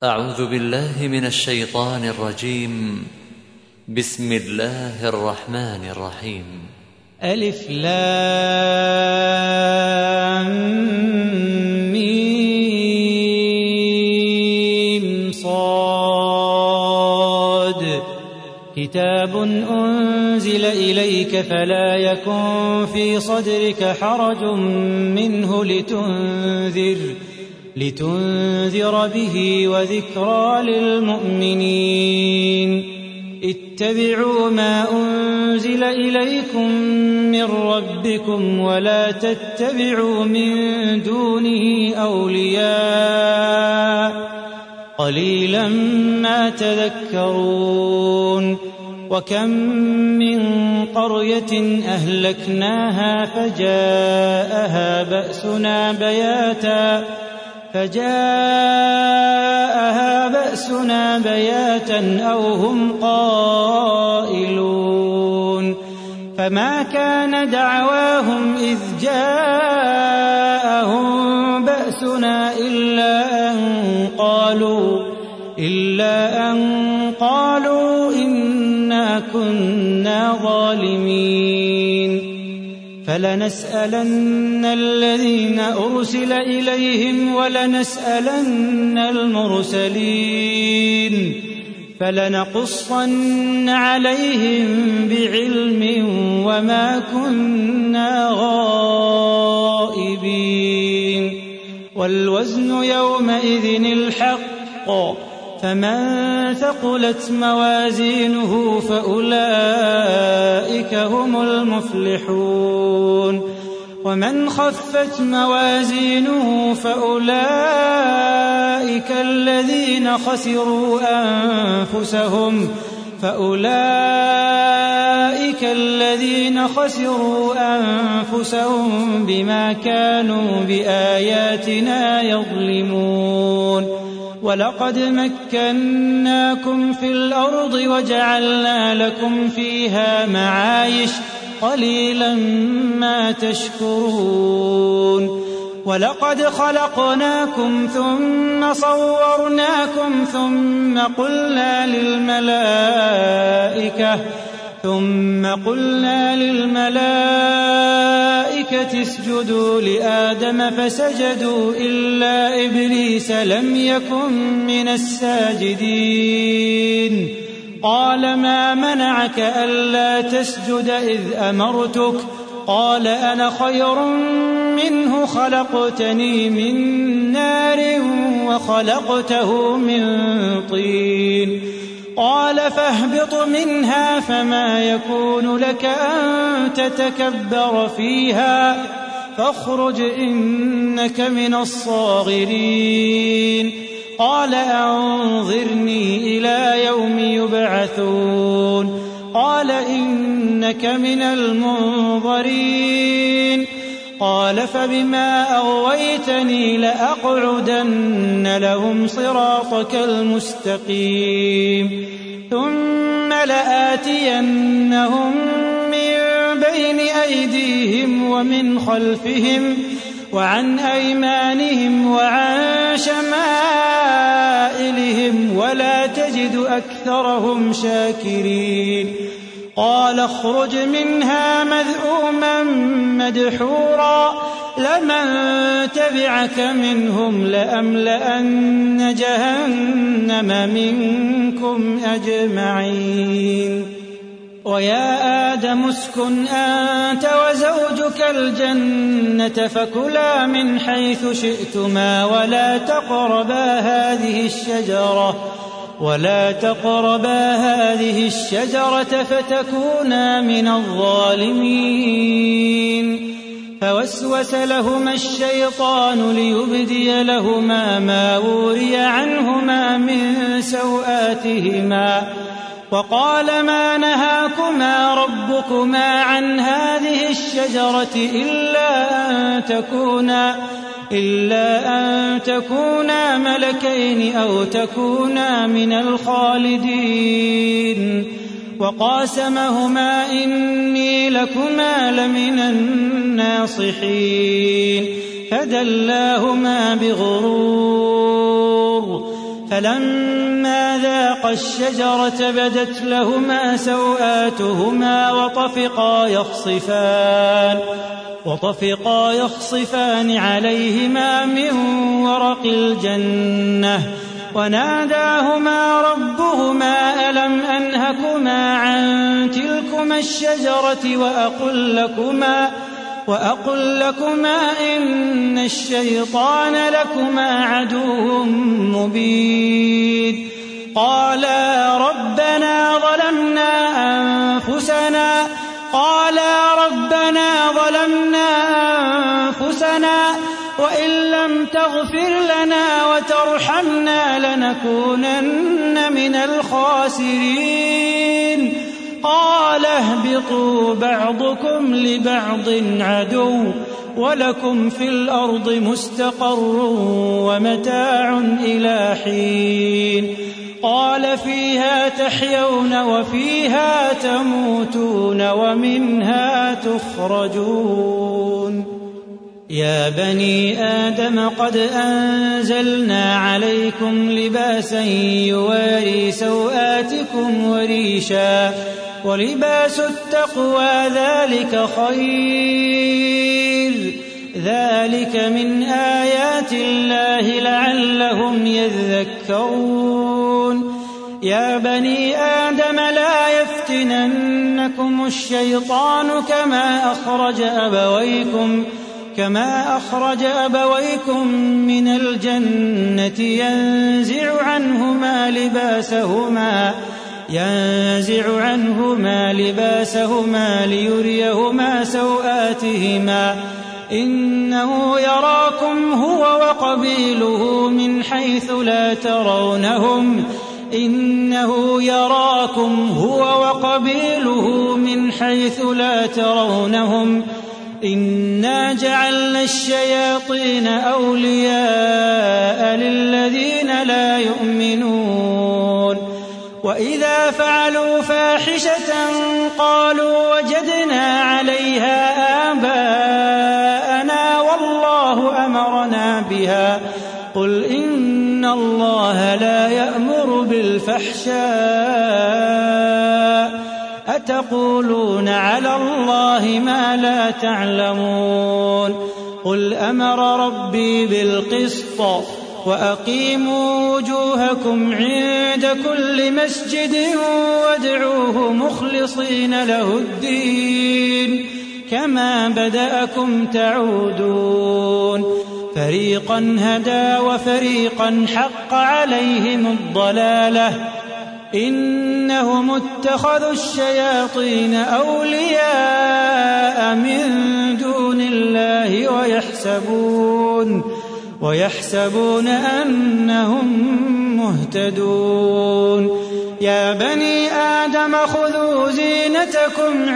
أعوذ بالله من الشيطان الرجيم. بسم الله الرحمن الرحيم. ألف لام ميم صاد كتاب أنزل إليك فلا يكن في صدرك حرج منه لتنذر به وذكرى للمؤمنين. اتبعوا ما أنزل إليكم من ربكم ولا تتبعوا من دونه أولياء قليلا ما تذكرون. وكم من قرية أهلكناها فجاءها بأسنا بياتا أو هم قائلون. فما كان دعواهم إذ جاءهم بأسنا إلا أن قالوا إنا كنا ظالمين. فلنسألن الذين أرسل إليهم ولنسألن المرسلين فلنقصن عليهم بعلم وما كنا غائبين. والوزن يومئذ الحق فمن ثقلت موازينه فأولئك هم المفلحون. ومن خفت موازينه فأولئك الذين خسروا أنفسهم بما كانوا بآياتنا يظلمون. ولقد مكناكم في الأرض وجعلنا لكم فيها معايش قليلا ما تشكرون. ولقد خلقناكم ثم صورناكم ثم قلنا للملائكة اسجدوا لآدم فسجدوا إلا إبليس لم يكن من الساجدين. قال ما منعك ألا تسجد إذ أمرتك؟ قال أنا خير منه خلقتني من نار وخلقته من طين. قال فاهبط منها فما يكون لك أن تتكبر فيها فاخرج إنك من الصاغرين. قال أنظرني إلى يوم يبعثون. قال إنك من المنظرين. قال فبما أغويتني لأقعدن لهم صراطك المستقيم ثم لآتينهم من بين أيديهم ومن خلفهم وعن أيمانهم وعن شمائلهم ولا تجد أكثرهم شاكرين. قال اخرج منها مذءوما مدحورا لمن تبعك منهم لأملأن جهنم منكم أجمعين. ويا آدم اسكن أنت وزوجك الجنة فكلا من حيث شئتما ولا تقربا هذه الشجرة فتكونا من الظالمين. فوسوس لهما الشيطان ليبدي لهما ما وري عنهما من سوآتهما وقال ما نهاكما ربكما عن هذه الشجرة إلا أن تكونا ملكين أو تكونا من الخالدين. وقاسمهما إني لكما لمن الناصحين فدلاهما بغرور فلما ذاقا الشجرة بدت لهما سوآتهما وطفقا يخصفان عليهما من ورق الجنة وناداهما ربهما ألم أنهكما عن تلكما الشجرة وأقل لكما إن الشيطان لكما عدو مبين قالا ربنا ظلمنا أنفسنا وإن لم تغفر لنا وترحمنا لنكونن من الخاسرين قال اهبطوا بعضكم لبعض عدو ولكم في الأرض مستقر ومتاع إلى حين قال فيها تحيون وفيها تموتون ومنها تخرجون يا بني آدم قد أنزلنا عليكم لباسا يواري سوآتكم وريشا ولباس التقوى ذلك خير ذلك من آيات الله لعلهم يذكرون يا بني آدم لا يفتننكم الشيطان كما أخرج أبويكم من الجنة ينزع عنهما لباسهما ليريهما سوآتهما إنه يراكم هو وقبيله من حيث لا ترونهم إنا جعلنا الشياطين أولياء للذين لا يؤمنون وإذا فعلوا فاحشة قالوا وجدنا عليها آباءنا والله أمرنا بها قل إن الله لا يأمر بالفحشاء أتقولون على الله ما لا تعلمون قل أمر ربي بالقسط وأقيموا وجوهكم عند كل مسجد وادعوه مخلصين له الدين كما بدأكم تعودون فريقا هدى وفريقا حق عليهم الضلالة إنهم اتخذوا الشياطين أولياء من دون الله ويحسبون أنهم مهتدون يا بني آدم خذوا زينتكم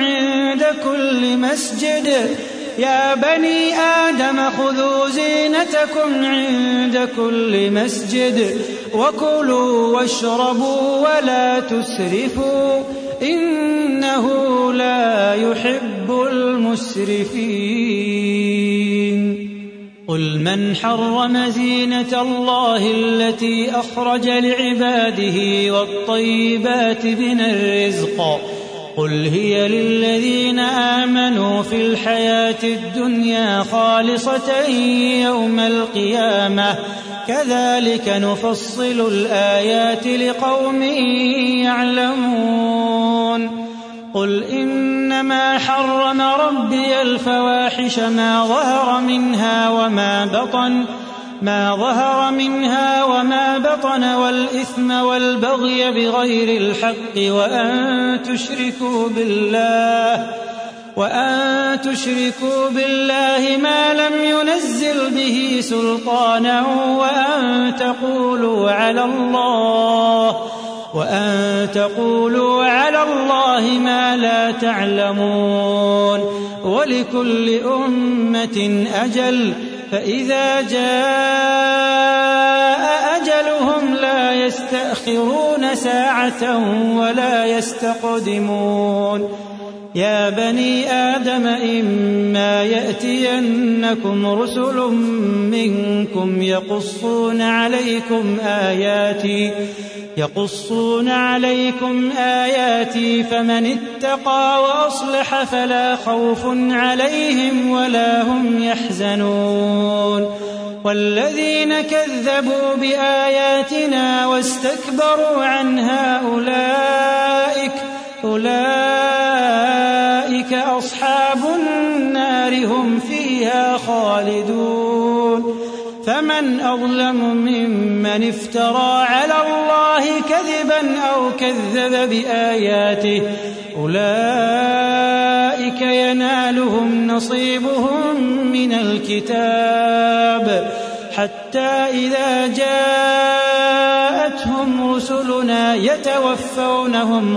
عند كل مسجد وكلوا واشربوا ولا تسرفوا إنه لا يحب المسرفين قل من حرم زينة الله التي أخرج لعباده والطيبات من الرزق قل هي للذين آمنوا في الحياة الدنيا خالصة يوم القيامة كذلك نفصل الآيات لقوم يعلمون قل إنما حرم ربي الفواحش ما ظهر منها وما بطن والإثم والبغي بغير الحق وأن تشركوا بالله ما لم ينزل به سلطانا وأن تقولوا على الله ما لا تعلمون ولكل أمة أجل فإذا جاء أجلهم لا يستأخرون ساعة ولا يستقدمون يا بني آدم إما يأتينكم رسل منكم يقصون عليكم آياتي فمن اتقى وأصلح فلا خوف عليهم ولا هم يحزنون والذين كذبوا بآياتنا واستكبروا عنها أولئك أصحاب النار هم فيها خالدون فمن أظلم ممن افترى على الله كذبا أو كذب بآياته أولئك ينالهم نصيبهم من الكتاب حتى إذا جاءتهم رسلنا يتوفونهم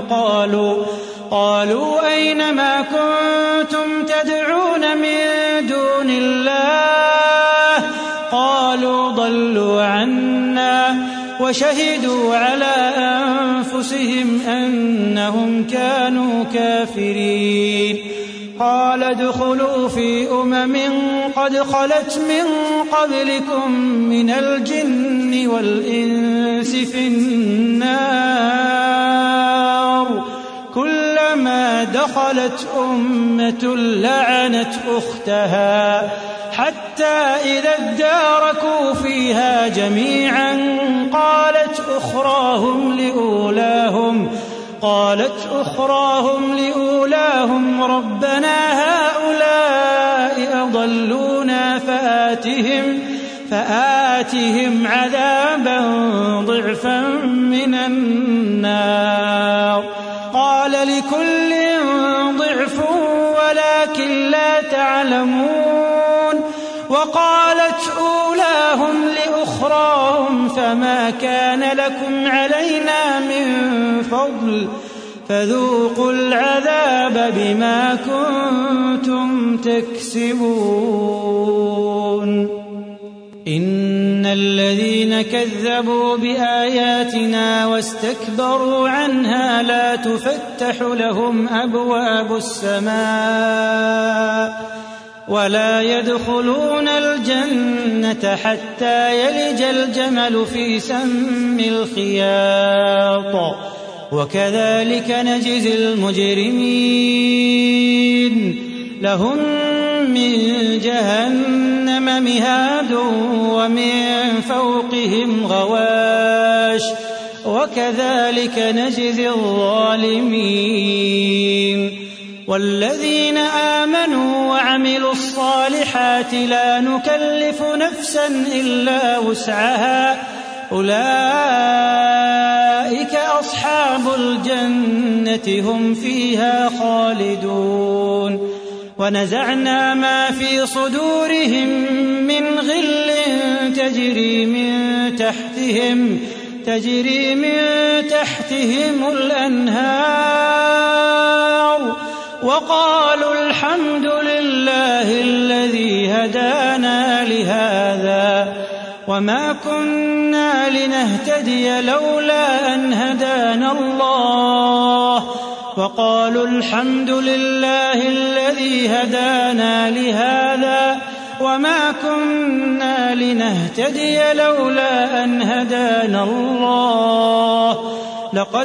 قالوا أين ما كنتم تدعون من دون الله قالوا ضلوا عنا وشهدوا على أنفسهم أنهم كانوا كافرين قال ادخلوا في قد خلت من قبلكم من الجن والإنس في النار كلما دخلت أمة لعنت أختها حتى إذا اداركوا فيها جميعا قالت أخراهم لأولاهم ربنا هؤلاء أضلونا فآتهم عذابا ضعفا من النار قال لكل ضعف ولكن لا تعلمون وقالت أولاهم لأخراهم فما كان لكم علينا من فضل فذوقوا العذاب بما كنتم تكسبون إن الذين كذبوا بآياتنا واستكبروا عنها لا تفتح لهم أبواب السماء ولا يدخلون الجنة حتى يلج الجمل في سم الخياط وكذلك نجزي المجرمين لهم من جهنم مهاد ومن فوقهم غواش وكذلك نجزي الظالمين والذين آمنوا وعملوا الصالحات لا نكلف نفسا إلا وسعها أولئك أصحاب الجنة هم فيها خالدون ونزعنا ما في صدورهم من غل تجري من تحتهم الأنهار وقالوا الحمد لله الذي هدانا لهذا وما كنا لنهتدي لولا أن هدانا الله وقالوا الحمد لله الذي هدانا لهذا وما كنا لنهتدي لولا أن هدانا الله لقد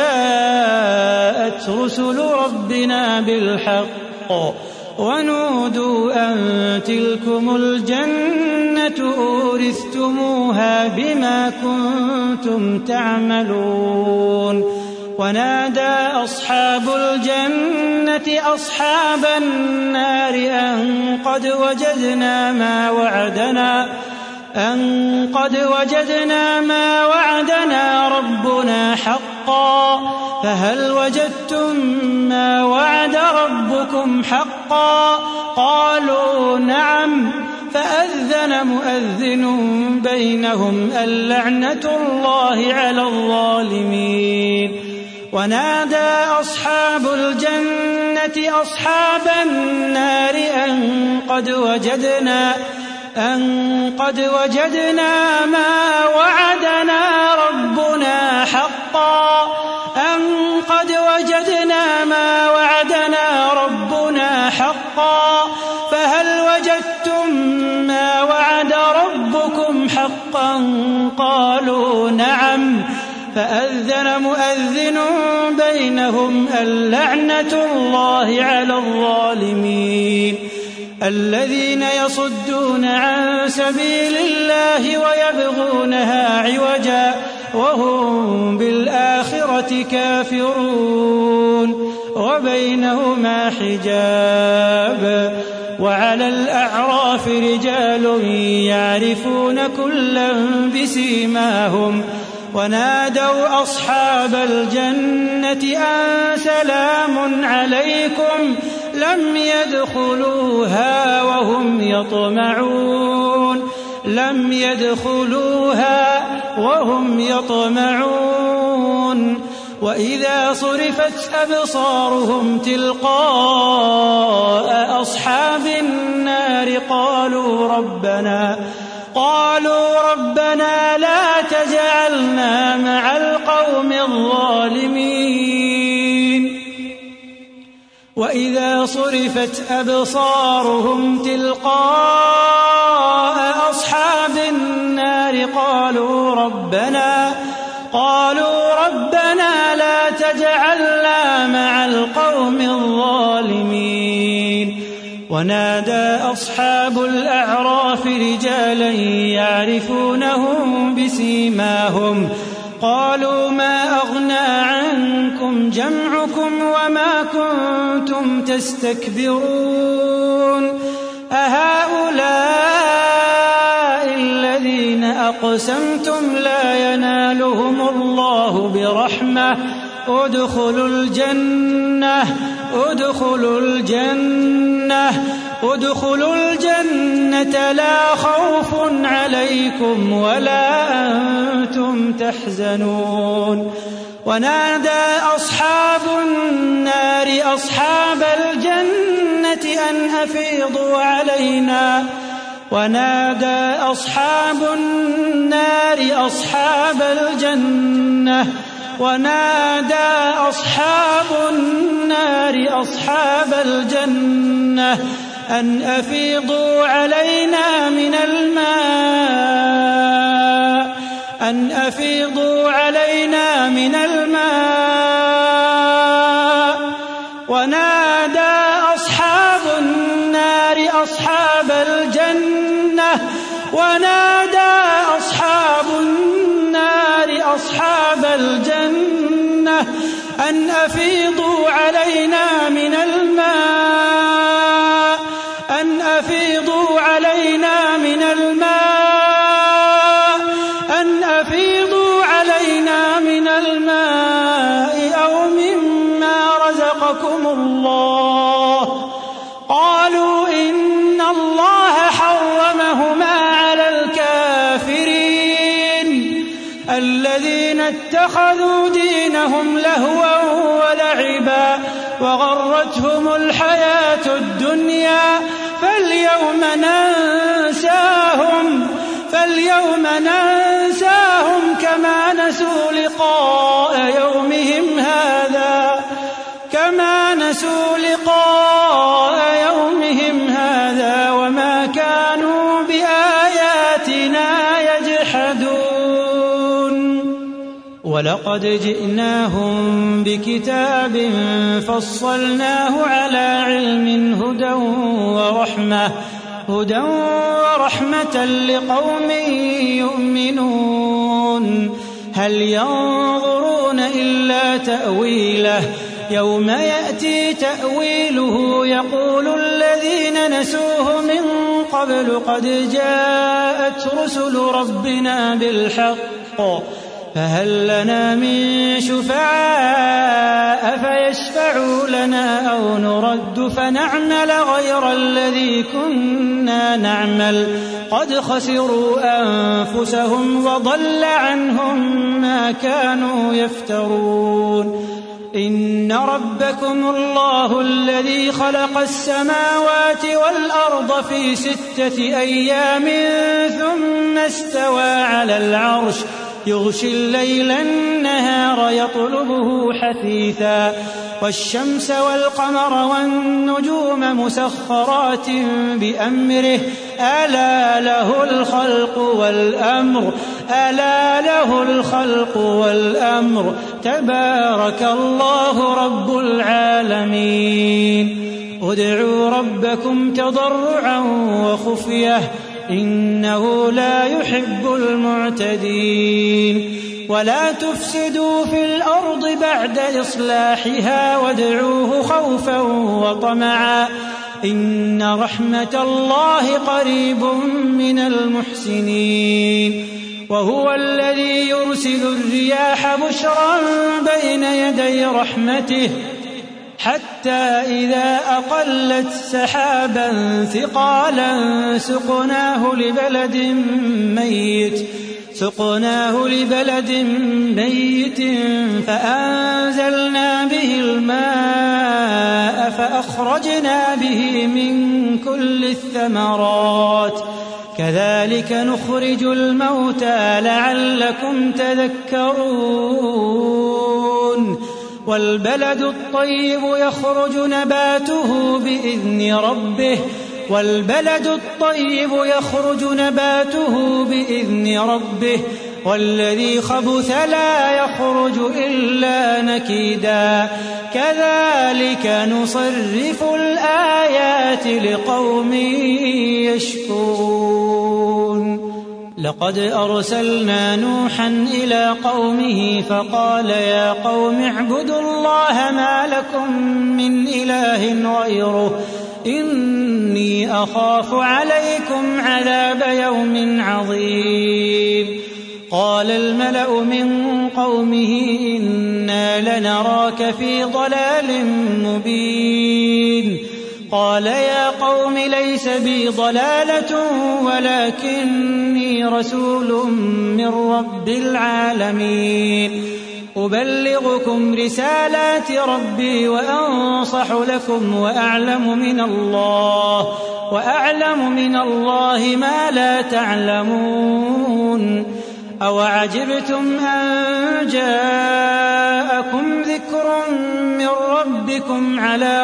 جاءت رسل ربنا بالحق ونودوا أن تلكم الجنة أورثتموها بما كنتم تعملون ونادى أصحاب الجنة أصحاب النار أن قد وجدنا ما وعدنا ربنا حقا فهل وجدتم ما وعد ربكم حقا قالوا نعم فأذن مؤذن بينهم اللعنة الله على الظالمين ونادى أصحاب الجنة أصحاب النار أن قد وجدنا ما وعدنا ربنا حقا فأذن مؤذن بينهم اللعنة الله على الظالمين الذين يصدون عن سبيل الله ويبغونها عوجا وهم بالآخرة كافرون وبينهما حجاب وعلى الأعراف رجال يعرفون كلا بسيماهم ونادوا أصحاب الجنة أن سلام عليكم لم يدخلوها وهم يطمعون وإذا صرفت أبصارهم تلقاء أصحاب النار قالوا ربنا لا تجعلنا مع القوم الظالمين وإذا صرفت أبصارهم تلقاء أصحاب النار قالوا ربنا لا تجعلنا مع القوم الظالمين ونادى أصحاب الأعراف رجالا يعرفونهم بسيماهم قالوا ما أغنى عنكم جمعكم وما كنتم تستكبرون أهؤلاء الذين أقسمتم لا ينالهم الله برحمة ادخلوا الجنة لا خوف عليكم ولا أنتم تحزنون ونادى أصحاب النار أصحاب الجنة أن أفيضوا علينا من الماء ونادى أصحاب النار أصحاب الجنة أن أفيضوا علينا من الماء أو مما رزقكم الله قالوا إن الله حرمهما على الكافرين الذين اتخذوا دينهم لهوا ولعبا وغرتهم الحياة الدنيا فاليوم ننساهم كما نسوا لقاء يومهم هذا وما كانوا بآياتنا يجحدون ولقد جئناهم بكتاب فصلناه على علم هدى ورحمة لقوم يؤمنون هل ينظرون إلا تأويله يوم يأتي تأويله يقول الذين نسوه من قبل قد جاءت رسل ربنا بالحق فهل لنا من شفعاء فيشفعوا لنا أو نرد فنعمل غير الذي كنا نعمل قد خسروا أنفسهم وضل عنهم ما كانوا يفترون إن ربكم الله الذي خلق السماوات والأرض في 6 أيام ثم استوى على العرش يغشي الليل النهار يطلبه حثيثا والشمس والقمر والنجوم مسخرات بأمره ألا له الخلق والأمر تبارك الله رب العالمين ادعوا ربكم تضرعا وخفية إنه لا يحب المعتدين ولا تفسدوا في الأرض بعد إصلاحها وادعوه خوفا وطمعا إن رحمة الله قريب من المحسنين وهو الذي يرسل الرياح بشرا بين يدي رحمته حتى إذا أقلت سحابا ثقالا سقناه لبلد ميت فأنزلنا به الماء فأخرجنا به من كل الثمرات كذلك نخرج الموتى لعلكم تذكرون والبلد الطيب يخرج نباته بإذن ربه والذي خبث لا يخرج إلا نكدا كذلك نصرف الآيات لقوم يشكرون لقد أرسلنا نوحا إلى قومه فقال يا قوم اعبدوا الله ما لكم من إله غيره إني أخاف عليكم عذاب يوم عظيم قال الملأ من قومه إنا لنراك في ضلال مبين قال يا قوم ليس بي ضلالة ولكني رسول من رب العالمين أبلغكم رسالات ربي وأنصح لكم وأعلم من الله ما لا تعلمون أوعجبتم أن جاءكم ذكر من ربكم على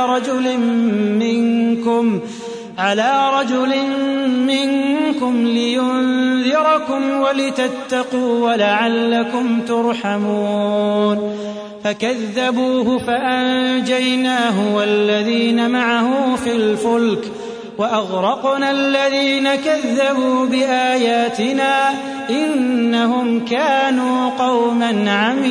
رجل منكم لينذركم ولتتقوا ولعلكم ترحمون فكذبوه فأنجيناه والذين معه في الفلك وأغرقنا الذين كذبوا بآياتنا إنهم كانوا قوما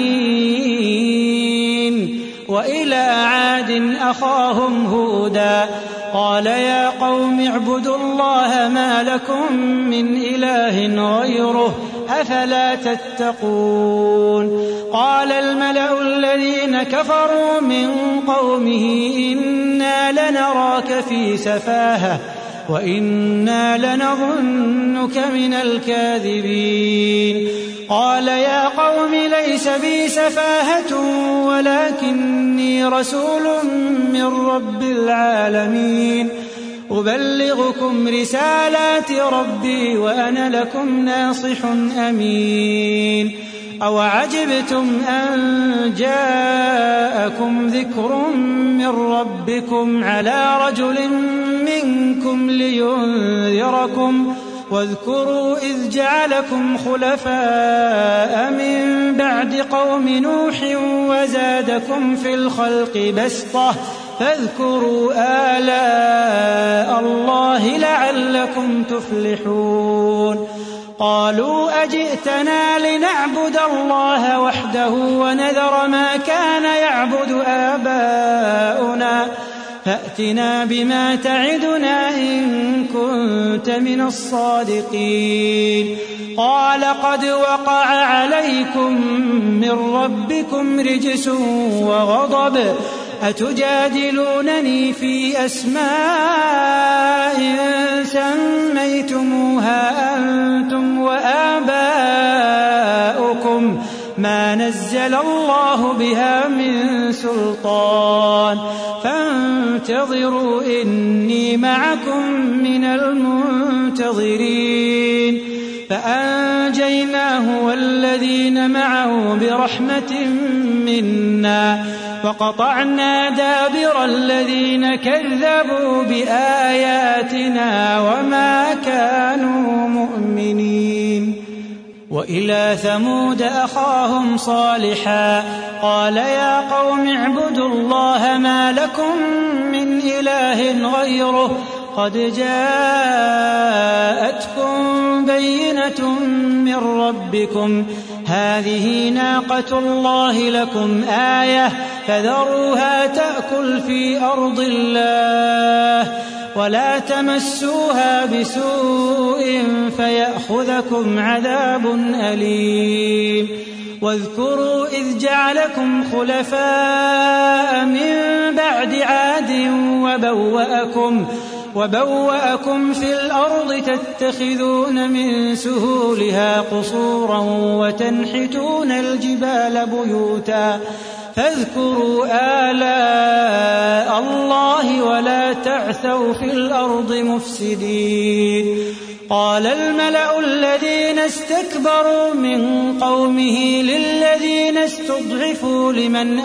عمين وإلى عاد أخاهم هودا قال يا قوم اعبدوا الله ما لكم من إله غيره أفلا تتقون قال الملأ الذين كفروا من قومه إنا لنراك في سفاهة وإنا لنظنك من الكاذبين قال يا قوم ليس بي سفاهة ولكني رسول من رب العالمين أبلغكم رسالات ربي وأنا لكم ناصح أمين أوعجبتم أن جاءكم ذكر من ربكم على رجل منكم لينذركم واذكروا إذ جعلكم خلفاء من بعد قوم نوح وزادكم في الخلق بسطة فاذكروا آلاء الله لعلكم تفلحون قالوا أجئتنا لنعبد الله وحده ونذر ما كان يعبد آباؤنا فأتنا بما تعدنا إن كنت من الصادقين قال قد وقع عليكم من ربكم رجس وغضب أتجادلونني في أسماء سميتموها أنتم وآباؤكم ما نزل الله بها من سلطان فانتظروا إني معكم من المنتظرين فأنجيناه والذين معه برحمة منا وقطعنا دابر الذين كذبوا بآياتنا وما كانوا مؤمنين. وإلى ثمود أخاهم صالحا قال يا قوم اعبدوا الله ما لكم من إله غيره قد جاءتكم بينة من ربكم هذه ناقة الله لكم آية فذروها تأكل في أرض الله ولا تمسوها بسوء فيأخذكم عذاب أليم. واذكروا إذ جعلكم خلفاء من بعد عاد وبوأكم في الأرض تتخذون من سهولها قصورا وتنحتون الجبال بيوتا فاذكروا آلاء الله ولا تعثوا في الأرض مفسدين. قال الملأ الذين استكبروا من قومه للذين استضعفوا لمن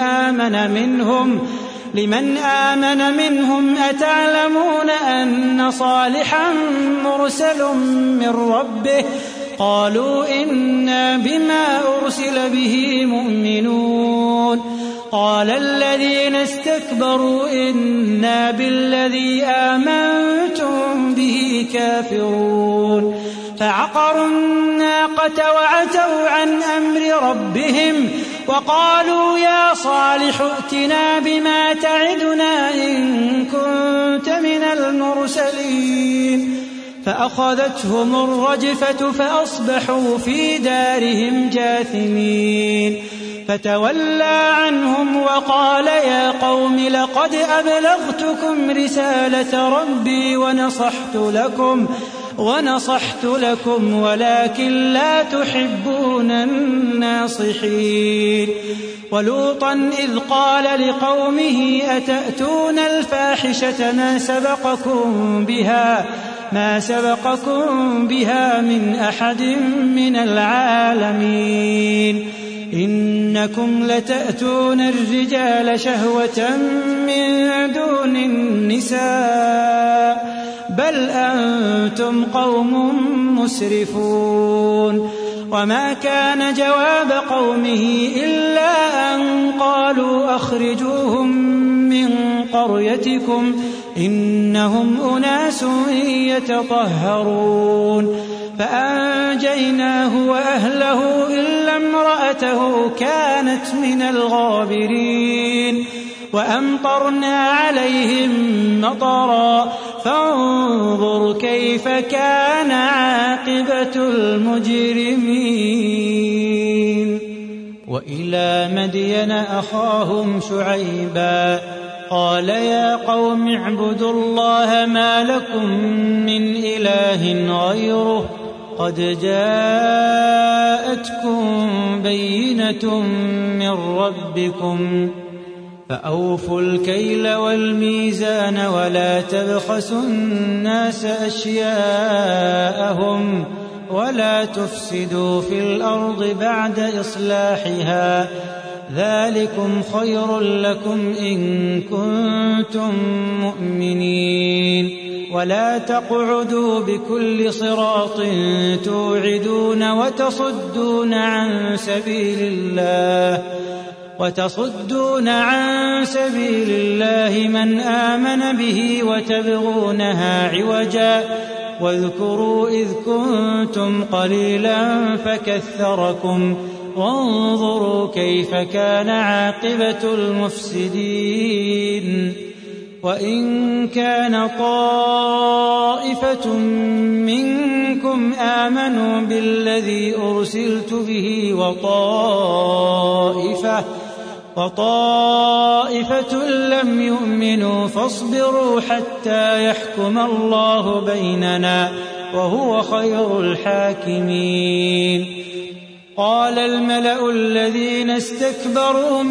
آمن منهم أتعلمون أن صالحا مرسل من ربه قالوا إنا بما أرسل به مؤمنون. قال الذين استكبروا إنا بالذي آمنتم به كافرون. فعقروا الناقة وعتوا عن أمر ربهم وقالوا يا صالح ائتنا بما تعدنا إن كنت من المرسلين. فأخذتهم الرجفة فأصبحوا في دارهم جاثمين. فتولى عنهم وقال يا قوم لقد أبلغتكم رسالة ربي ونصحت لكم ولكن لا تحبون الناصحين. ولوطا إذ قال لقومه أتأتون الفاحشة ما سبقكم بها من أحد من العالمين. إنكم لتأتون الرجال شهوة من دون النساء بل أنتم قوم مسرفون. وما كان جواب قومه إلا أن قالوا أخرجوهم من قريتكم إنهم أناس يتطهرون. فأنجيناه وأهله إلا امرأته كانت من الغابرين. وأمطرنا عليهم مطرا فانظر كيف كان عاقبة المجرمين. وإلى مدين أخاهم شعيبا قال يا قوم اعبدوا الله ما لكم من إله غيره قد جاءتكم بينة من ربكم فأوفوا الكيل والميزان ولا تبخسوا الناس أشياءهم ولا تفسدوا في الأرض بعد إصلاحها ذلكم خير لكم إن كنتم مؤمنين. ولا تقعدوا بكل صراط توعدون وتصدون عن سبيل الله من آمن به وتبغونها عوجا واذكروا إذ كنتم قليلا فكثركم وانظروا كيف كان عاقبة المفسدين. وإن كان طائفة منكم آمنوا بالذي أرسلت به وطائفة لم يؤمنوا فاصبروا حتى يحكم الله بيننا وهو خير الحاكمين. قال الملأ الذين استكبروا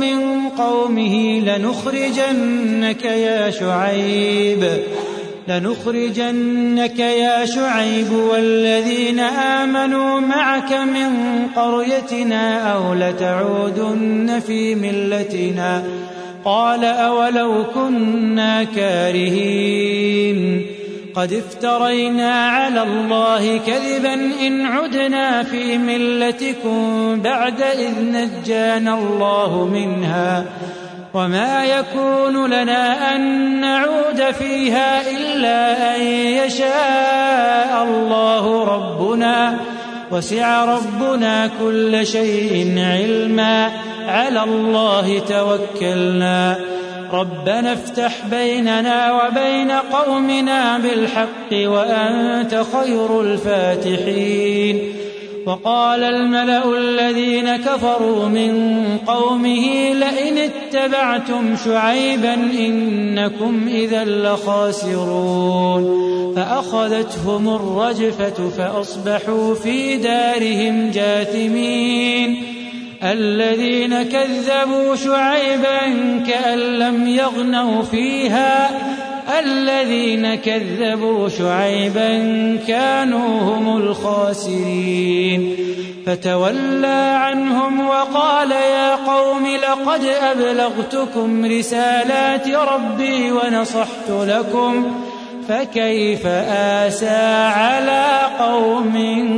لنخرجنك يا شعيب والذين آمنوا معك من قريتنا أو لتعودن في ملتنا قال أولو كنا كارهين قد افترينا على الله كذبا إن عدنا في ملتكم بعد إذ نجانا الله منها وما يكون لنا أن نعود فيها إلا أن يشاء الله ربنا وسع ربنا كل شيء علما على الله توكلنا ربنا افتح بيننا وبين قومنا بالحق وأنت خير الفاتحين وقال الملأ الذين كفروا من قومه لئن اتبعتم شعيبا إنكم إذا لخاسرون فأخذتهم الرجفة فأصبحوا في دارهم جاثمين الذين كذبوا شعيبا كأن لم يغنوا فيها الذين كذبوا شعيبا كانوا هم الخاسرين فتولى عنهم وقال يا قوم لقد أبلغتكم رسالات ربي ونصحت لكم فكيف آسى على قوم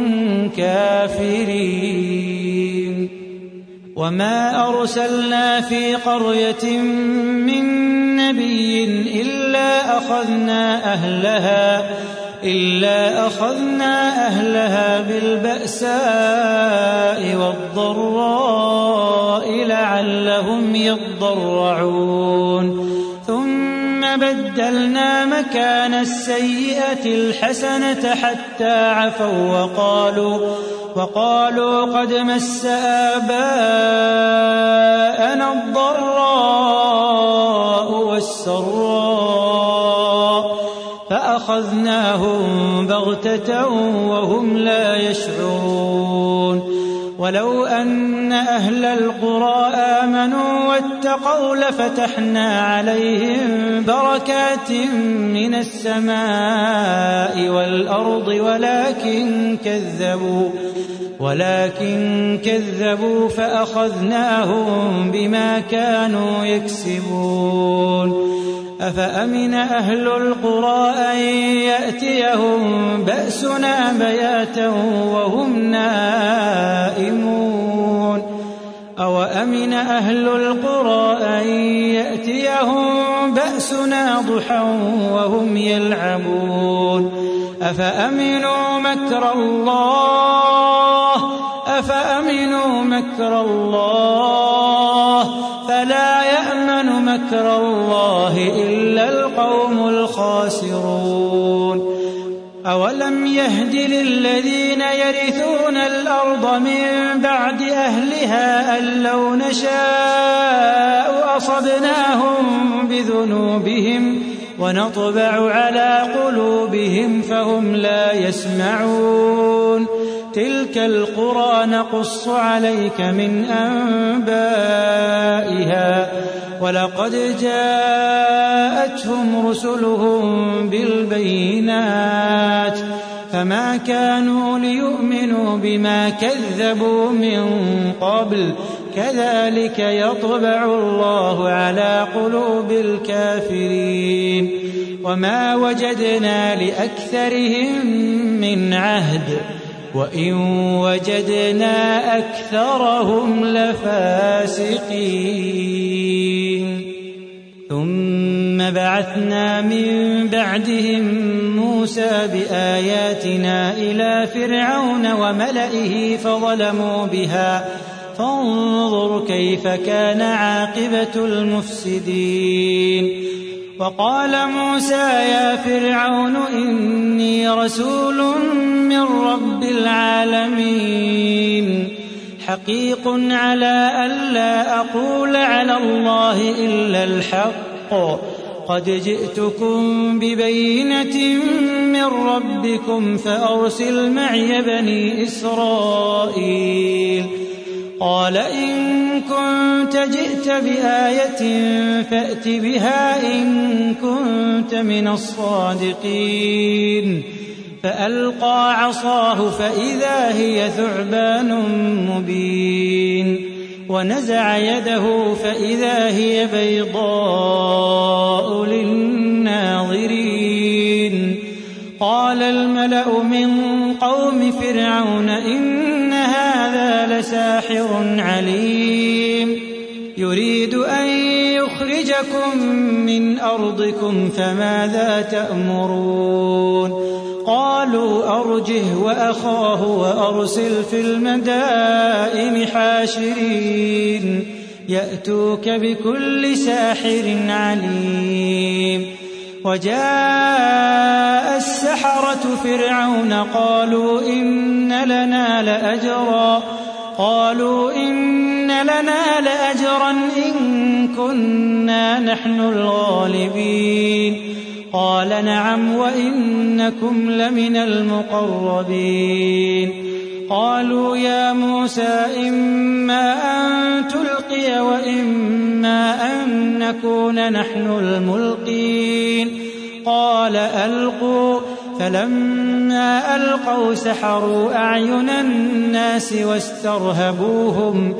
كافرين وما أرسلنا في قرية من نبي إلا أخذنا أهلها بالبأساء والضراء لعلهم يضرعون ثم بدلنا مكان السيئة الحسنة حتى عفوا وقالوا قد مس آباءنا الضراء والسراء فأخذناهم بغتة وهم لا يشعرون ولو أن أهل القرى آمنوا واتقوا لفتحنا عليهم بركات من السماء والأرض ولكن كذبوا فأخذناهم بما كانوا يكسبون أفأمن أهل القرى أن يأتيهم بأسنا بياتا وهم نائمون أوأمن أهل القرى أن يأتيهم بأسنا ضحى وهم يلعبون أفأمنوا مكر الله فلا يأمن مكر الله إلا القوم الخاسرون أولم يهد للذين يرثون الأرض من بعد أهلها أن لو نشاء أصبناهم بذنوبهم ونطبع على قلوبهم فهم لا يسمعون تلك القرى نقص عليك من أنبائها ولقد جاءتهم رسلهم بالبينات فما كانوا ليؤمنوا بما كذبوا من قبل كذلك يطبع الله على قلوب الكافرين وما وجدنا لأكثرهم من عهد وإن وجدنا أكثرهم لفاسقين ثم بعثنا من بعدهم موسى بآياتنا إلى فرعون وملئه فظلموا بها فانظر كيف كان عاقبة المفسدين وقال موسى يا فرعون إني رسول من رب العالمين حقيق على ألا أقول على الله إلا الحق قد جئتكم ببينة من ربكم فأرسل معي بني إسرائيل قال إن كنت جئت بآية فأت بها إن كنت من الصادقين فألقى عصاه فإذا هي ثعبان مبين ونزع يده فإذا هي بيضاء للناظرين قال الملأ من قوم فرعون إن هذا لساحر عليم يريد أن يخرجكم من أرضكم فماذا تأمرون قالوا أرجه وأخاه وأرسل في المدائن حاشرين يأتوك بكل ساحر عليم وجاء السحرة فرعون قالوا إن لنا لأجرا إن كنا نحن الغالبين قال نعم وإنكم لمن المقربين قالوا يا موسى إما أن تلقي وإما أن نكون نحن الملقين قال ألقوا فلما ألقوا سحروا أعين الناس واسترهبوهم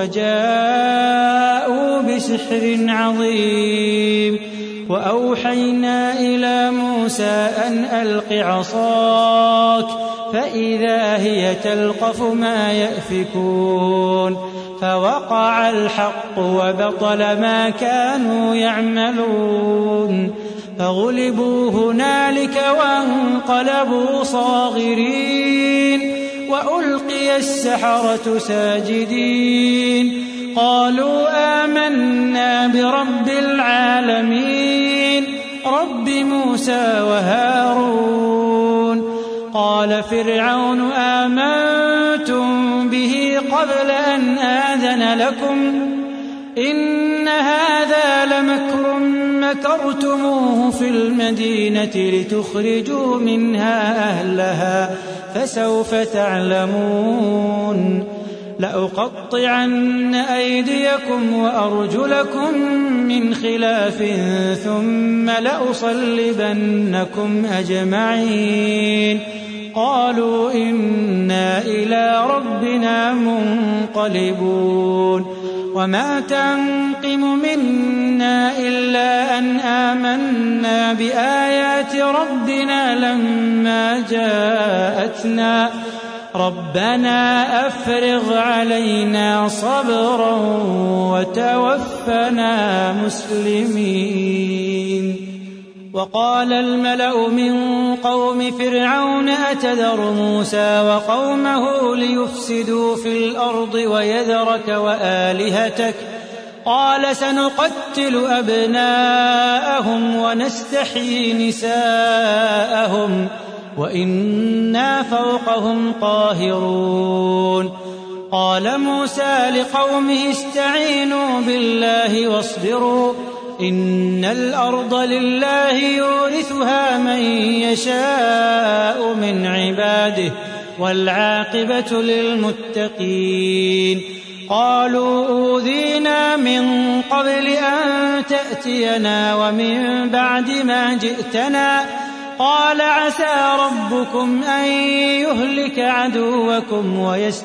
وجاءوا بسحر عظيم وأوحينا إلى موسى أن ألق عصاك فإذا هي تلقف ما يأفكون فوقع الحق وبطل ما كانوا يعملون فغلبوا هنالك وانقلبوا صاغرين وألقي السحرة ساجدين قالوا آمنا برب العالمين رب موسى وهارون قال فرعون آمنتم به قبل أن آذن لكم إن هذا لمكر مكرتموه في المدينة لتخرجوا منها أهلها فسوف تعلمون لأقطعن أيديكم وأرجلكم من خلاف ثم لأصلبنكم أجمعين قالوا إنا إلى ربنا منقلبون وما تنقم منا إلا أن آمنا بآيات ربنا لما جاءتنا ربنا أفرغ علينا صبرا وتوفنا مسلمين وقال الملأ من قوم فرعون أتذر موسى وقومه ليفسدوا في الأرض ويذرك وآلهتك قال سنقتل أبناءهم ونستحيي نساءهم وإنا فوقهم قاهرون قال موسى لقومه استعينوا بالله واصبروا إن الأرض لله يورثها من يشاء من عباده والعاقبة للمتقين قالوا أوذينا من قبل أن تأتينا ومن بعد ما جئتنا قال عسى ربكم أن يهلك عدوكم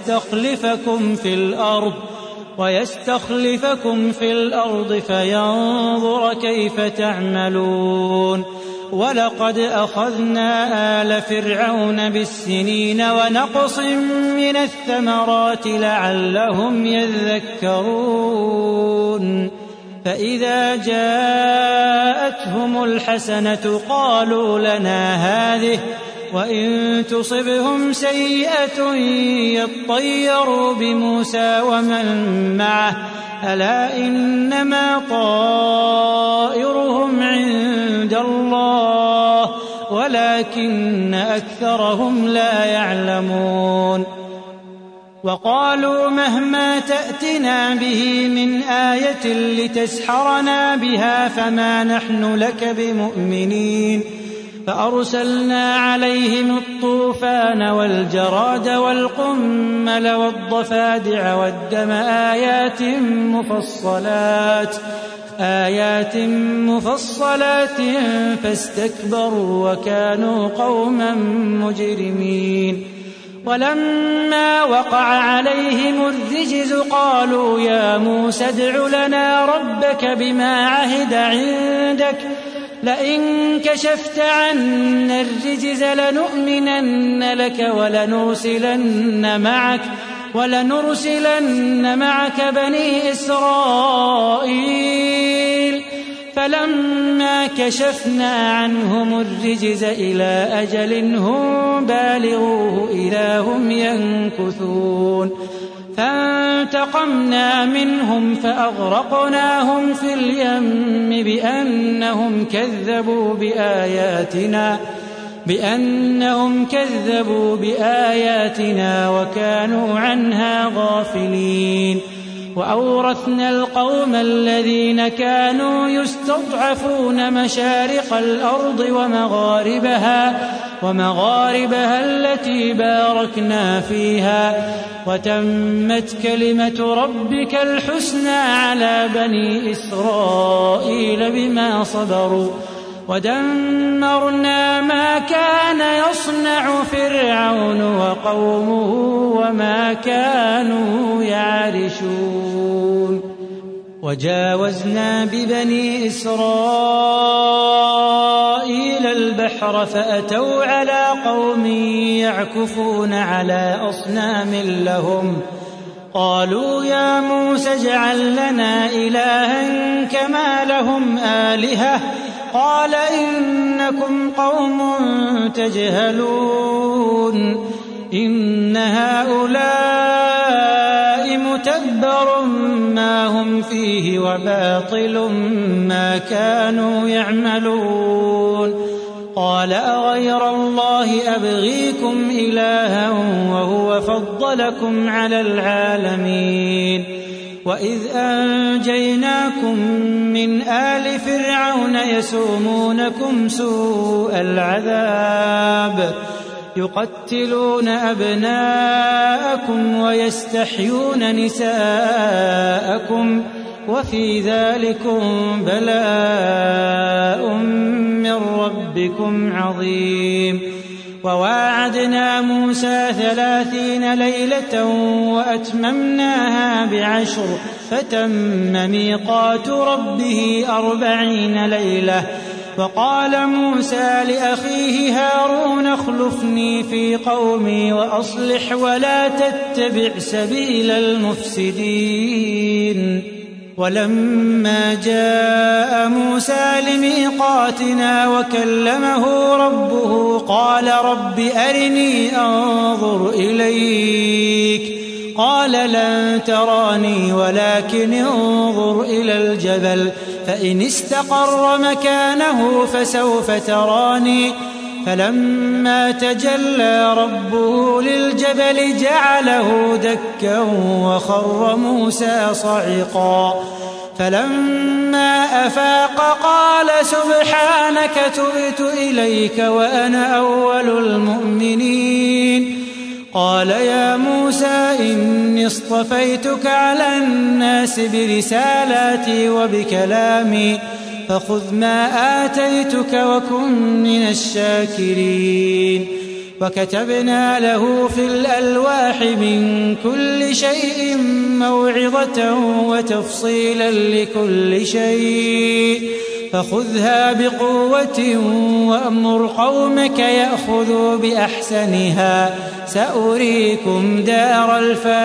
ويستخلفكم في الأرض فينظر كيف تعملون ولقد أخذنا آل فرعون بالسنين ونقص من الثمرات لعلهم يذكرون فإذا جاءتهم الحسنة قالوا لنا هذه وإن تصبهم سيئة يطيروا بموسى ومن معه ألا إنما طائرهم عند الله ولكن أكثرهم لا يعلمون وقالوا مهما تأتنا به من آية لتسحرنا بها فما نحن لك بمؤمنين فأرسلنا عليهم الطوفان والجراد والقمل والضفادع والدم آيات مفصلات فاستكبروا وكانوا قوما مجرمين. ولما وقع عليهم الرجز قالوا يا موسى ادع لنا ربك بما عهد عندك لئن كشفت عنا الرجز لنؤمنن لك ولنرسلن معك بني إسرائيل. فلما كشفنا عنهم الرجز إلى أجل هم بالغوه إذا هم ينكثون. فانتقمنا منهم فأغرقناهم في اليم بأنهم كذبوا بآياتنا وكانوا عنها غافلين. وأورثنا القوم الذين كانوا يستضعفون مشارق الأرض ومغاربها التي باركنا فيها وتمت كلمة ربك الحسنى على بني إسرائيل بما صبروا ودمرنا ما كان يصنع فرعون وقومه وما كانوا يعرشون. وجاوزنا ببني إسرائيل البحر فأتوا على قوم يعكفون على أصنام لهم قالوا يا موسى اجعل لنا إلها كما لهم آلهة قال إنكم قوم تجهلون إن هؤلاء متبر ما هم فيه وباطل ما كانوا يعملون. قال أغير الله أبغيكم إلها وهو فضلكم على العالمين. وإذ أنجيناكم من آل فرعون يسومونكم سوء العذاب يقتلون أبناءكم ويستحيون نساءكم وفي ذلكم بلاء من ربكم عظيم. وواعدنا موسى 30 ليلة وأتممناها ب10 فتم ميقات ربه 40 ليلة. وقال موسى لأخيه هارون اخلفني في قومي وأصلح ولا تتبع سبيل المفسدين. ولما جاء موسى لميقاتنا وكلمه ربه قال رب أرني أنظر إليك قال لن تراني ولكن انظر إلى الجبل فإن استقر مكانه فسوف تراني. فلما تجلى ربه للجبل جعله دكا وخر موسى صعقا. فلما أفاق قال سبحانك تبت إليك وأنا أول المؤمنين. قال يا موسى إني اصطفيتك على الناس برسالاتي وبكلامي فخذ ما آتيتك وكن من الشاكرين. وكتبنا له في الألواح من كل شيء موعظة وتفصيلا لكل شيء فخذها بقوة وأمر قومك يأخذوا بأحسنها سأريكم دار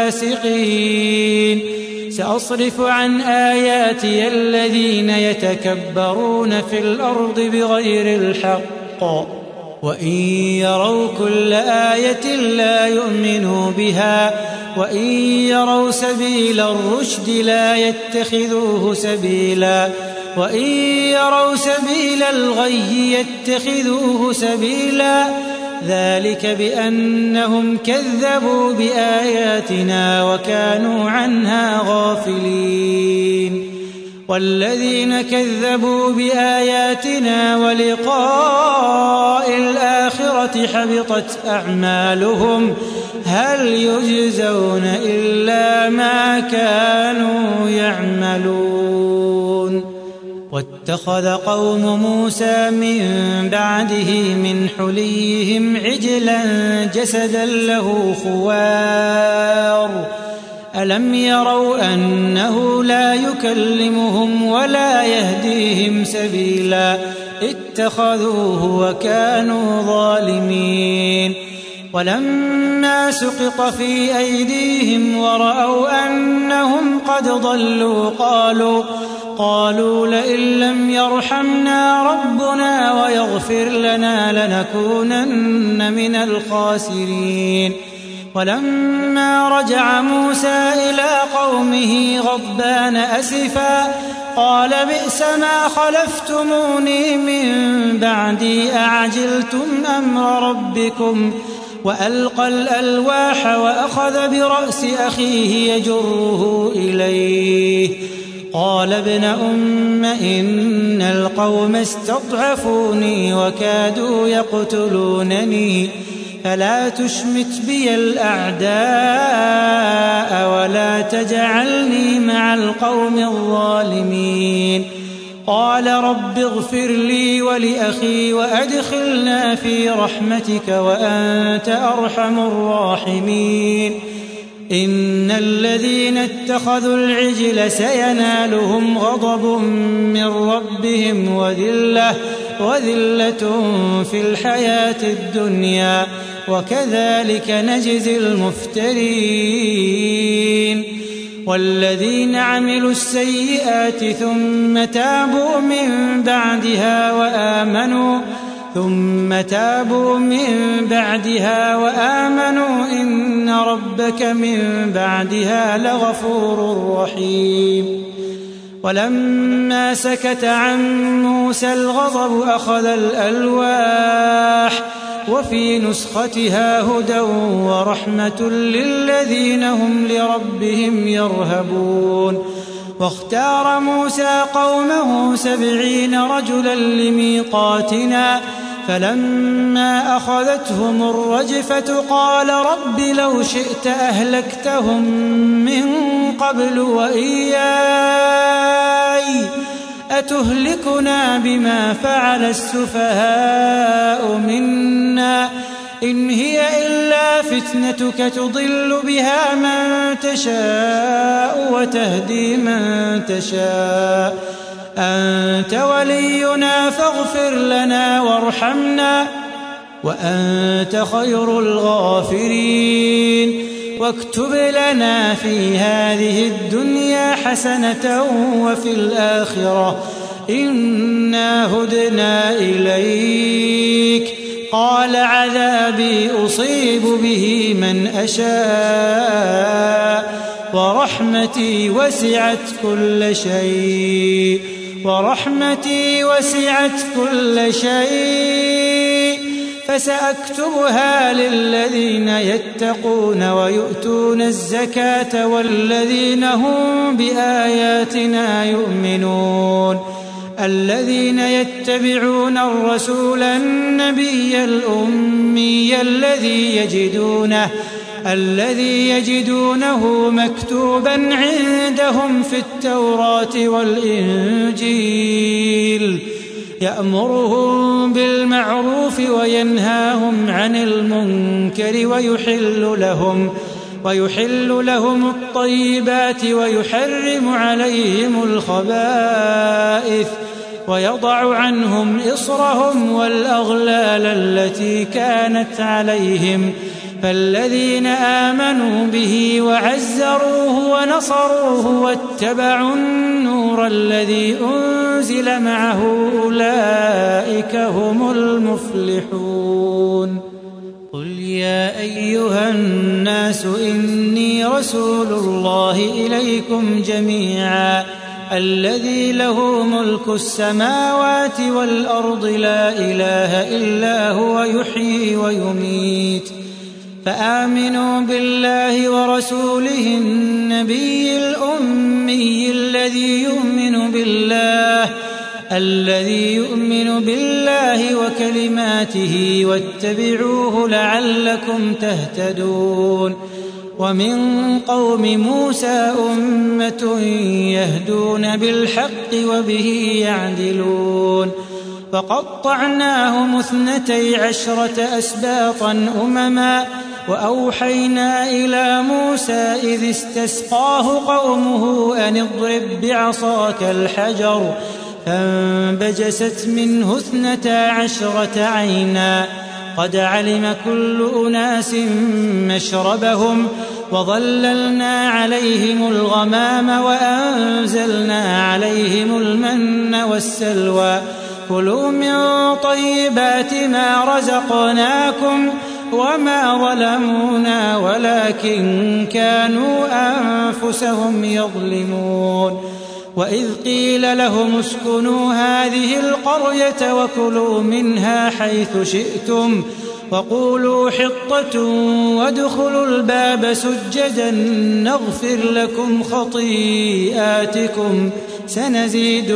الفاسقين. سأصرف عن آياتي الذين يتكبرون في الأرض بغير الحق وإن يروا كل آية لا يؤمنوا بها وإن يروا سبيل الرشد لا يتخذوه سبيلا وإن يروا سبيل الغي يتخذوه سبيلا ذلك بأنهم كذبوا بآياتنا وكانوا عنها غافلين. والذين كذبوا بآياتنا ولقاء الآخرة حبطت أعمالهم هل يجزون إلا ما كانوا يعملون. واتخذ قوم موسى من بعده من حليهم عجلا جسدا له خوار ألم يروا أنه لا يكلمهم ولا يهديهم سبيلا اتخذوه وكانوا ظالمين. ولما سقط في أيديهم ورأوا أنهم قد ضلوا قالوا لئن لم يرحمنا ربنا ويغفر لنا لنكونن من الخاسرين. ولما رجع موسى إلى قومه غضبان أسفا قال بئس ما خلفتموني من بعدي أعجلتم أمر ربكم وألقى الألواح وأخذ برأس أخيه يجره إليه قال ابن أم إن القوم استضعفوني وكادوا يقتلونني فلا تشمت بي الأعداء ولا تجعلني مع القوم الظالمين. قال رب اغفر لي ولأخي وأدخلنا في رحمتك وأنت أرحم الراحمين. إن الذين اتخذوا العجل سينالهم غضب من ربهم وذلة في الحياة الدنيا وكذلك نجزي المفترين. والذين عملوا السيئات ثم تابوا من بعدها وآمنوا إن ربك من بعدها لغفور رحيم. ولما سكت عن موسى الغضب أخذ الألواح وفي نسختها هدى ورحمة للذين هم لربهم يرهبون. واختار موسى قومه 70 رجلا لميقاتنا فلما أخذتهم الرجفة قال رب لو شئت أهلكتهم من قبل وإياي أتهلكنا بما فعل السفهاء منا إن هي إلا فتنتك تضل بها من تشاء وتهدي من تشاء أنت ولينا فاغفر لنا وارحمنا وأنت خير الغافرين. واكتب لنا في هذه الدنيا حسنة وفي الآخرة إنا هدنا إليك. قال عذابي أصيب به من أشاء ورحمتي وسعت كل شيء فسأكتبها للذين يتقون ويؤتون الزكاة والذين هم بآياتنا يؤمنون. الذين يتبعون الرسول النبي الأمي الذي يجدونه مكتوبا عندهم في التوراة والإنجيل يأمرهم بالمعروف وينهاهم عن المنكر ويحل لهم الطيبات ويحرم عليهم الخبائث ويضع عنهم إصرهم والأغلال التي كانت عليهم. فالذين آمنوا به وعزروه ونصروه واتبعوا النور الذي أنزل معه أولئك هم المفلحون. قل يا أيها الناس إني رسول الله إليكم جميعا الذي له ملك السماوات والأرض لا إله إلا هو يحيي ويميت. فآمنوا بالله ورسوله النبي الأمي الذي يؤمن بالله وكلماته واتبعوه لعلكم تهتدون. ومن قوم موسى أمة يهدون بالحق وبه يعدلون. فقطعناهم 12 أسباطا أمما وأوحينا إلى موسى إذ استسقاه قومه أن اضرب بعصاك الحجر فانبجست منه 12 عينا قد علم كل أناس مشربهم وظللنا عليهم الغمام وأنزلنا عليهم المن والسلوى كلوا من طيبات ما رزقناكم وما ظلمونا ولكن كانوا أنفسهم يظلمون. وإذ قيل لهم اسكنوا هذه القرية وكلوا منها حيث شئتم وقولوا حطة وادخلوا الباب سجدا نغفر لكم خطيئاتكم سنزيد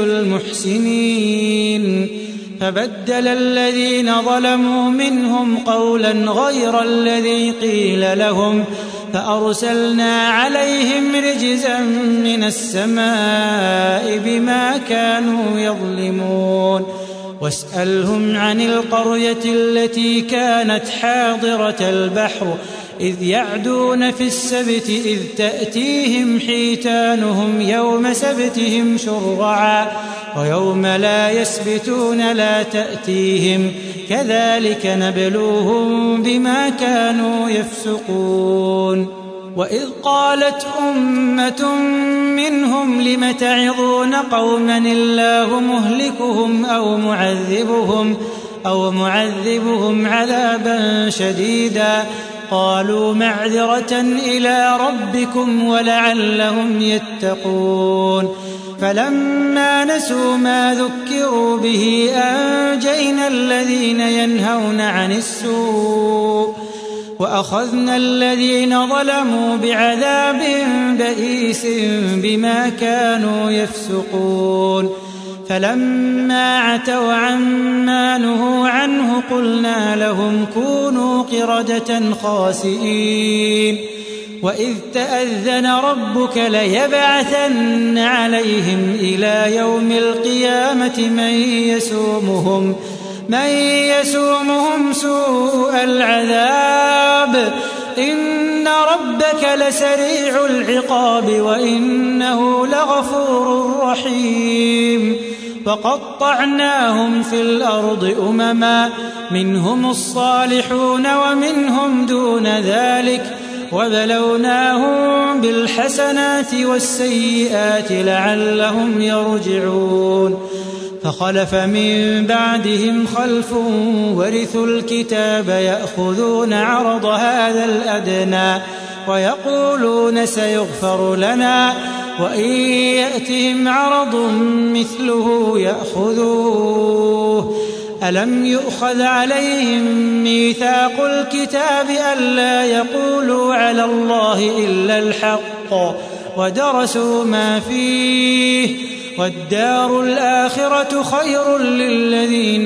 المحسنين. فبدل الذين ظلموا منهم قولا غير الذي قيل لهم فأرسلنا عليهم رجزا من السماء بما كانوا يظلمون. واسألهم عن القرية التي كانت حاضرة البحر إذ يعدون في السبت إذ تأتيهم حيتانهم يوم سبتهم شرعا ويوم لا يسبتون لا تأتيهم كذلك نبلوهم بما كانوا يفسقون. وإذ قالت أمة منهم لم تعظون قوما الله مهلكهم أو معذبهم عذابا شديدا قالوا معذرة إلى ربكم ولعلهم يتقون. فلما نسوا ما ذكروا به أنجينا الذين ينهون عن السوء وأخذنا الذين ظلموا بعذاب بئيس بما كانوا يفسقون. فلما عتوا عما نهوا عنه قلنا لهم كونوا قردة خاسئين. وإذ تأذن ربك ليبعثن عليهم إلى يوم القيامة من يسومهم سوء العذاب إن ربك لسريع العقاب وإنه لغفور رحيم. فقطعناهم في الأرض أمما منهم الصالحون ومنهم دون ذلك وبلوناهم بالحسنات والسيئات لعلهم يرجعون. فخلف من بعدهم خلف ورثوا الكتاب يأخذون عرض هذا الأدنى ويقولون سيغفر لنا وإن يأتهم عرض مثله يأخذوه. ألم يؤخذ عليهم ميثاق الكتاب ألا يقولوا على الله إلا الحق ودرسوا ما فيه والدار الآخرة خير للذين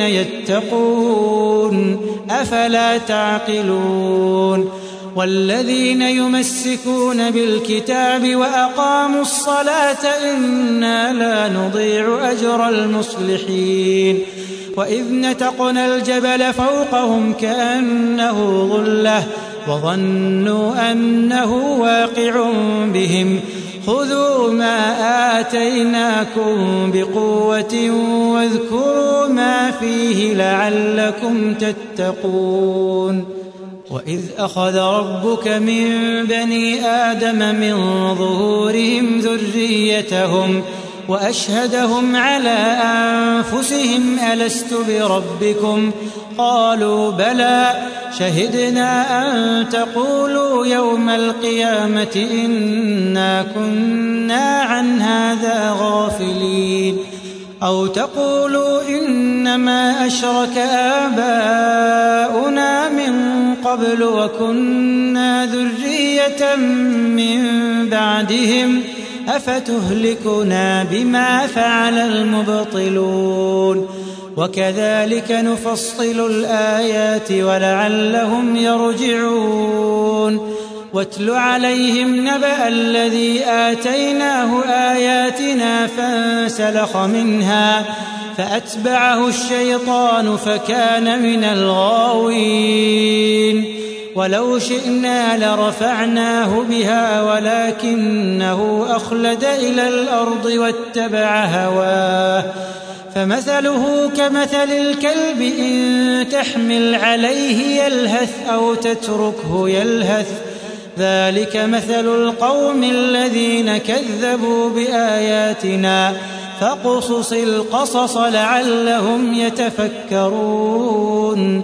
يتقون أفلا تعقلون. والذين يمسكون بالكتاب وأقاموا الصلاة إنا لا نضيع أجر المصلحين. وإذ نتقنا الجبل فوقهم كأنه ظلة وظنوا أنه واقع بهم خذوا ما آتيناكم بقوة واذكروا ما فيه لعلكم تتقون. وإذ أخذ ربك من بني آدم من ظهورهم ذريتهم وأشهدهم على أنفسهم ألست بربكم قالوا بلى شهدنا أن تقولوا يوم القيامة إنا كنا عن هذا غافلين أو تقولوا إنما أشرك آباؤنا من قبل وكنا ذرية من بعدهم أفتهلكنا بما فعل المبطلون وكذلك نفصل الآيات ولعلهم يرجعون واتل عليهم نبأ الذي آتيناه آياتنا فانسلخ منها فأتبعه الشيطان فكان من الغاوين ولو شئنا لرفعناه بها ولكنه أخلد إلى الأرض واتبع هواه فمثله كمثل الكلب إن تحمل عليه يلهث أو تتركه يلهث ذلك مثل القوم الذين كذبوا بآياتنا فاقصص القصص لعلهم يتفكرون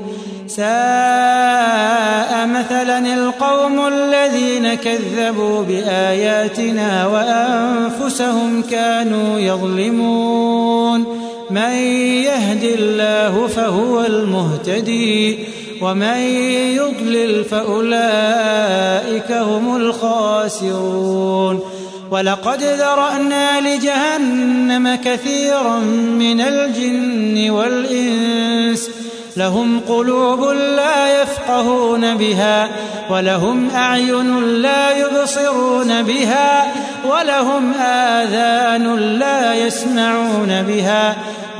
ساء مثلا القوم الذين كذبوا بآياتنا وأنفسهم كانوا يظلمون من يهد الله فهو المهتدي ومن يضلل فأولئك هم الخاسرون ولقد ذرأنا لجهنم كثيرا من الجن والإنس لهم قلوب لا يفقهون بها ولهم أعين لا يبصرون بها ولهم آذان لا يسمعون بها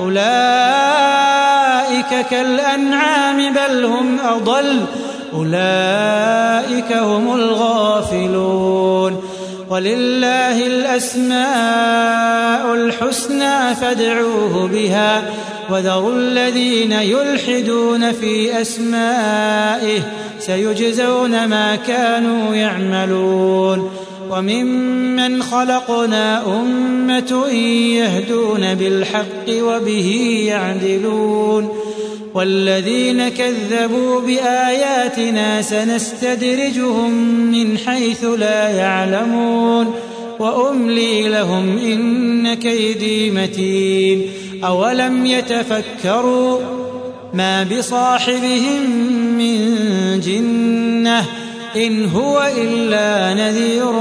أولئك كالأنعام بل هم أضل أولئك هم الغافلون ولله الأسماء الحسنى فادعوه بها وذروا الذين يلحدون في أسمائه سيجزون ما كانوا يعملون وممن خلقنا أمة يهدون بالحق وبه يعدلون والذين كذبوا بآياتنا سنستدرجهم من حيث لا يعلمون وأملي لهم إن كيدي متين أولم يتفكروا ما بصاحبهم من جنة إن هو إلا نذير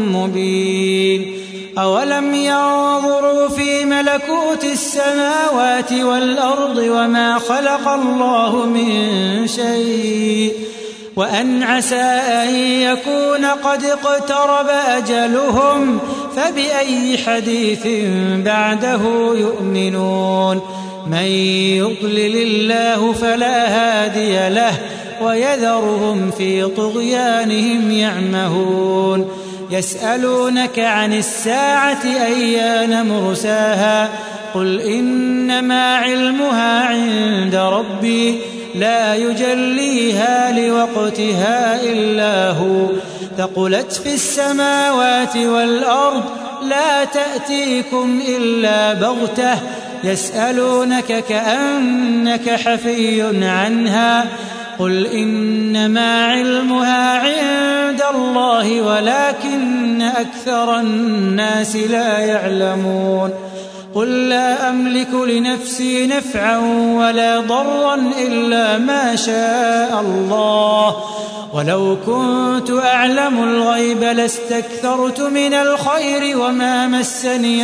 مبين أولم ينظروا في ملكوت السماوات والأرض وما خلق الله من شيء وأن عسى أن يكون قد اقترب أجلهم فبأي حديث بعده يؤمنون من يضلل الله فلا هادي له ويذرهم في طغيانهم يعمهون يسألونك عن الساعة أيان مرساها قل إنما علمها عند ربي لا يجليها لوقتها إلا هو ثقلت في السماوات والأرض لا تأتيكم إلا بغتة يسألونك كأنك حفي عنها قل إنما علمها عند الله ولكن أكثر الناس لا يعلمون قل لا أملك لنفسي نفعا ولا ضرا إلا ما شاء الله ولو كنت أعلم الغيب لاستكثرت من الخير وما مسني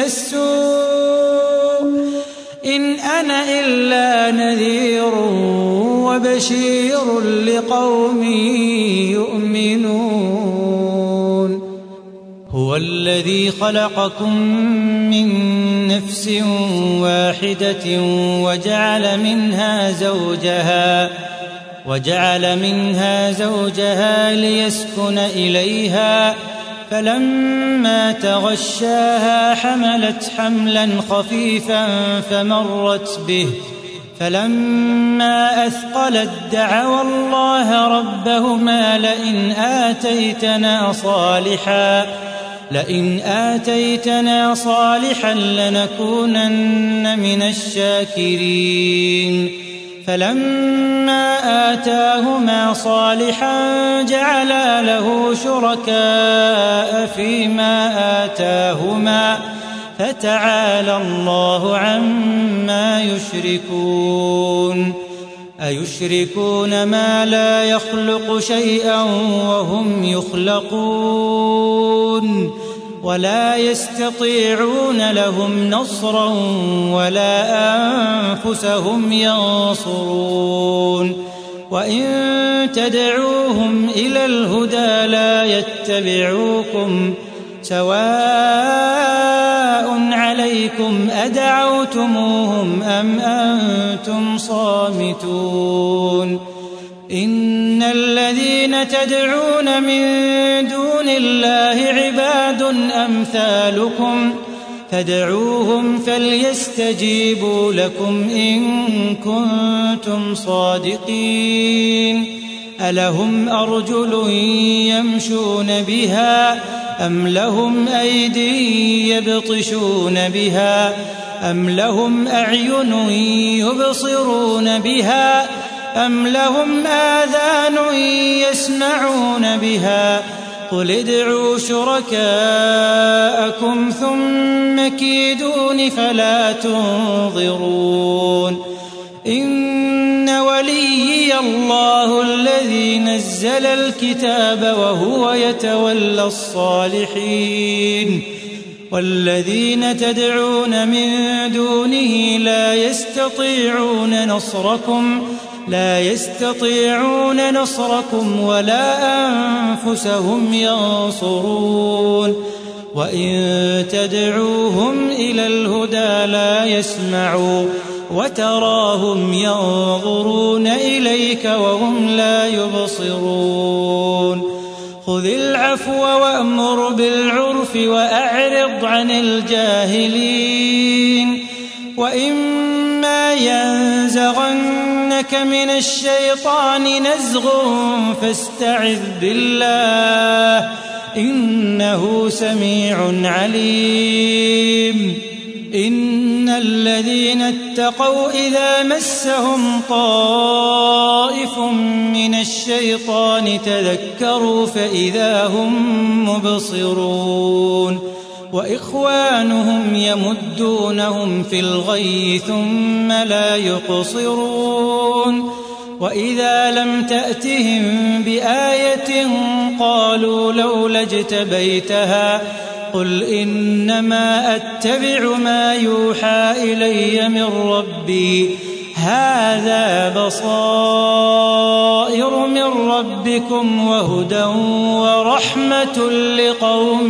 السوء إن أنا إلا نذير وبشير لقوم يؤمنون هو الذي خلقكم من نفس واحدة وجعل منها زوجها ليسكن إليها فلما تغشاها حملت حملا خفيفا فمرت به فلما أثقلت دعوا الله ربهما لئن آتيتنا صالحا لنكونن من الشاكرين فلما آتاهما صالحا جعلا له شركاء فيما آتاهما فتعالى الله عما يشركون أيشركون ما لا يخلق شيئا وهم يخلقون ولا يستطيعون لهم نصرا ولا أنفسهم ينصرون وإن تدعوهم إلى الهدى لا يتبعوكم سواء عليكم أدعوتموهم أم أنتم صامتون إن الذين تدعون من دون الله عباد أمثالكم فادعوهم فليستجيبوا لكم إن كنتم صادقين ألهم أرجل يمشون بها أم لهم أيدي يبطشون بها أم لهم أعين يبصرون بها أم لهم آذان يسمعون بها قل ادعوا شركاءكم ثم كيدون فلا تنظرون إن وليي الله الذي نزل الكتاب وهو يتولى الصالحين والذين تدعون من دونه لا يستطيعون نصركم ولا أنفسهم ينصرون وإن تدعوهم إلى الهدى لا يسمعوا وتراهم ينظرون إليك وهم لا يبصرون خذ العفو وأمر بالعرف وأعرض عن الجاهلين وإما ينزغنك من الشيطان نزغ فاستعذ بالله إنه سميع عليم إن الذين اتقوا إذا مسهم طائف من الشيطان تذكروا فإذا هم مبصرون وإخوانهم يمدونهم في الغي ثم لا يقصرون وإذا لم تأتهم بآية قالوا لولا اجتبيتها قل إنما أتبع ما يوحى إلي من ربي هذا بصائر من ربكم وهدى ورحمة لقوم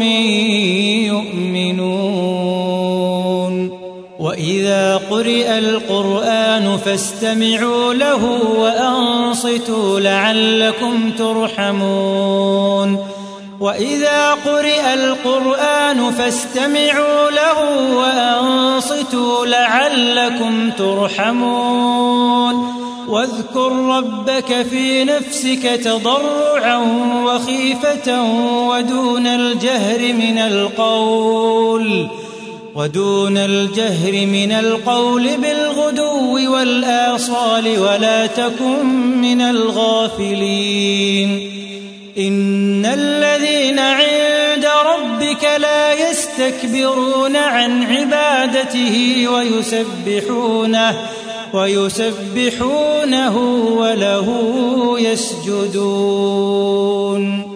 يؤمنون وإذا قرئ القرآن فاستمعوا له وأنصتوا لعلكم ترحمون وإذا قرئ القرآن فاستمعوا له وأنصتوا لعلكم ترحمون واذكر ربك في نفسك تضرعا وخيفة ودون الجهر من القول بالغدو والآصال ولا تكن من الغافلين إن الذين عند ربك لا يستكبرون عن عبادته ويسبحونه وله يسجدون